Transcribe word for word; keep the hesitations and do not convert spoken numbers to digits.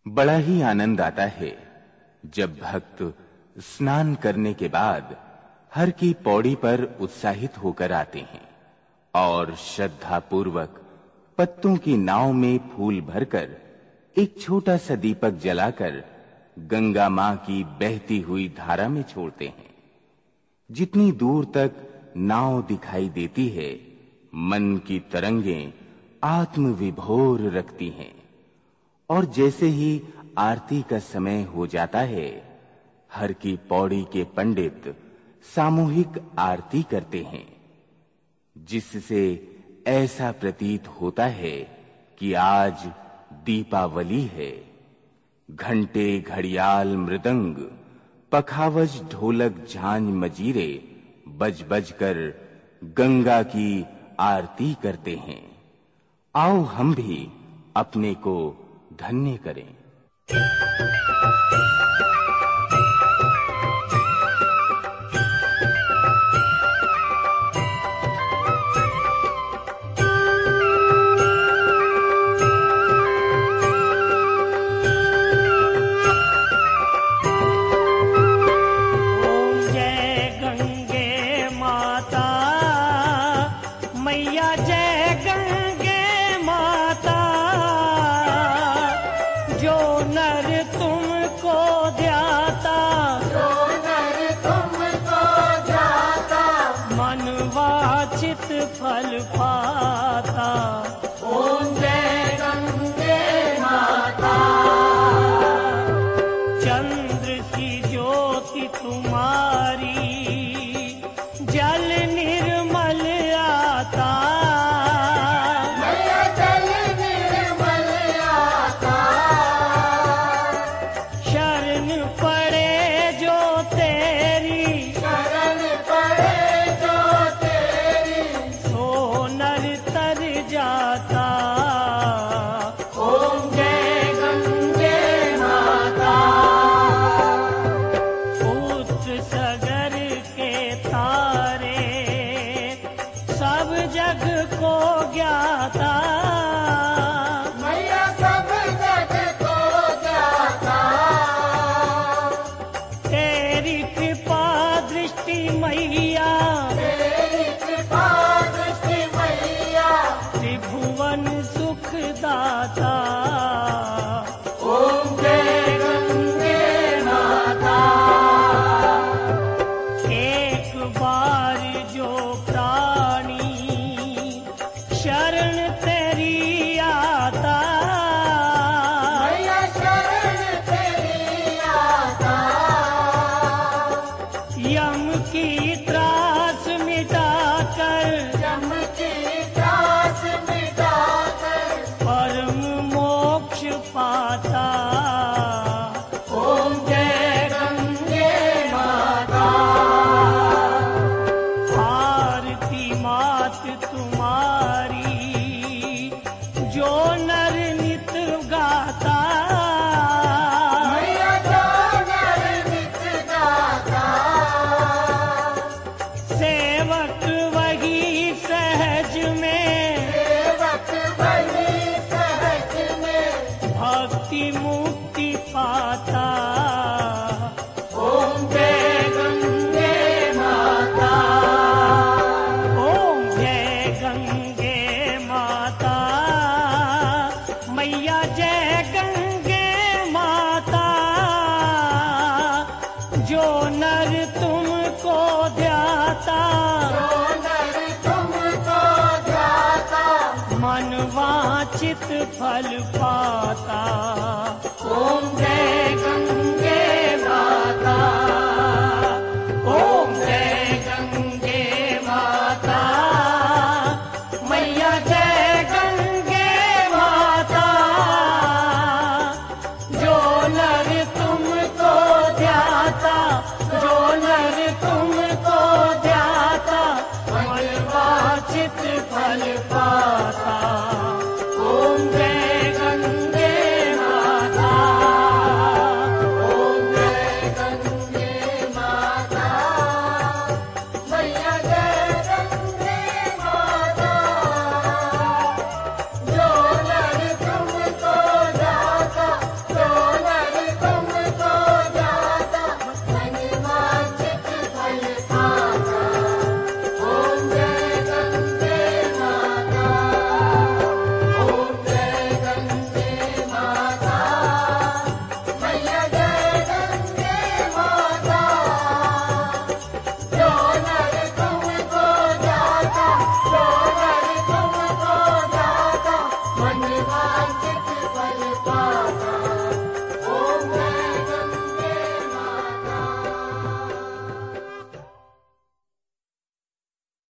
बड़ा ही आनंद आता है जब भक्त स्नान करने के बाद हर की पौड़ी पर उत्साहित होकर आते हैं और श्रद्धा पूर्वक पत्तों की नाव में फूल भरकर एक छोटा सा दीपक जलाकर गंगा मां की बहती हुई धारा में छोड़ते हैं। जितनी दूर तक नाव दिखाई देती है, मन की तरंगें आत्म विभोर रखती हैं और जैसे ही आरती का समय हो जाता है, हर की पौड़ी के पंडित सामूहिक आरती करते हैं, जिससे ऐसा प्रतीत होता है कि आज दीपावली है। घंटे, घड़ियाल, मृदंग, पखावज, ढोलक, झांझ, मजीरे बज बज कर गंगा की आरती करते हैं। आओ हम भी अपने को धन्य करें। फल पाता। ओम जय गंगे माता। चंद्र की ज्योति तुम्हारी जल निर्मल आता। मैया जल निर्मल आता। शरण पड़े जो तेरी, शरण पड़े जो जाता। ओम जय गंगे माता। पुत्र सगर के तारे सब जग को ज्ञाता। मैया सब जग को ज्ञाता। तेरी कृपा दृष्टि मैया, त्रिभुवन सुखदाता। ओम जय गंगे माता। एक बार जो प्राणी शरण तेरी आता। मैया शरण तेरी आता। यम की त्रास मिटाकर, यम की त्रास मिटाकर परम मोक्ष पाता। ओम जय गंगे माता। आरती मात तुम्हारी जो नर नित गाता। मैया जो नर नित गाता। सेवक वही सहज में, सेवक वही सहज में भक्ति मुक्ति पाता। ओम जय गंगे माता। ओम जय गंगे माता। मैया जय गंगे माता। जो नर तुमको ध्याता, जो नर तुमको ध्याता मन वांछित फल पाता। ओम जय गंगे माता। ओम जय गंगे माता। मैया जय गंगे माता। जो नर तुमको ध्याता, जो नर तुमको ध्याता मन वांछित फल पाता। ओम जय गंगे माता। चित बल